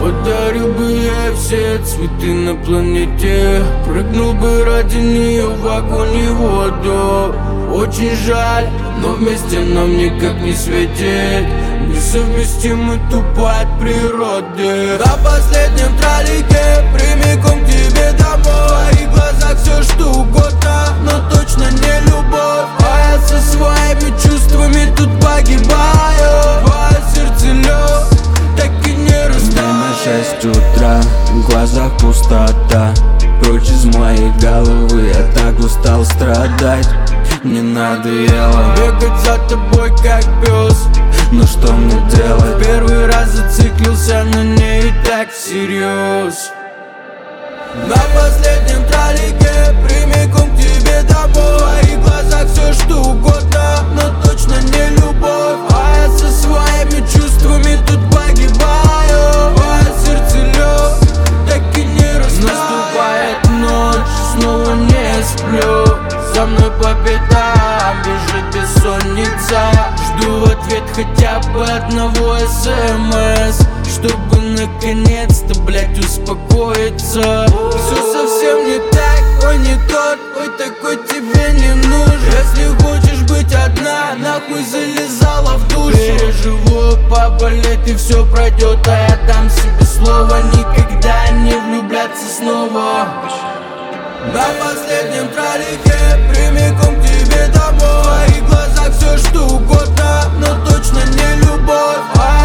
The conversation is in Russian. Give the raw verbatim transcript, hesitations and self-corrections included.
Подарил бы ей все цветы на планете, прыгнул бы ради нее в огонь и воду. Очень жаль, но вместе нам никак не светит, несовместимы тупо от природы. На последнем троллейбусе прямиком к тебе домой. В твоих глазах все что угодно, но точно не любовь. А я со своими чувствами тут погибаю. Твое сердце лед, так и не растает. Шесть утра, в глазах пустота. Прочь из моей головы, я так устал страдать. Не надоело бегать за тобой как пес, но что мне делать? Первый раз зациклился на ней и так всерьез. На последнем троллейбусе прямиком к тебе домой. В твоих глазах все что угодно, но точно не любовь. А я со своими чувствами тут погибаю. Твое сердце лед, так и не растает. Наступает ночь, снова не сплю. За мной по пятам бежит бессонница. Жду в ответ хотя бы одного смс, чтобы наконец-то, блять, успокоиться. Все совсем не так, ой, не тот, ой, такой тебе не нужен. Если хочешь быть одна, нахуй залезала в душу. Переживу, поболеть и все пройдет, а я дам себе слово никогда не влюбляться снова. На последнем троллейбусе прямиком к тебе домой. В твоих глазах все что угодно, но точно не любовь. А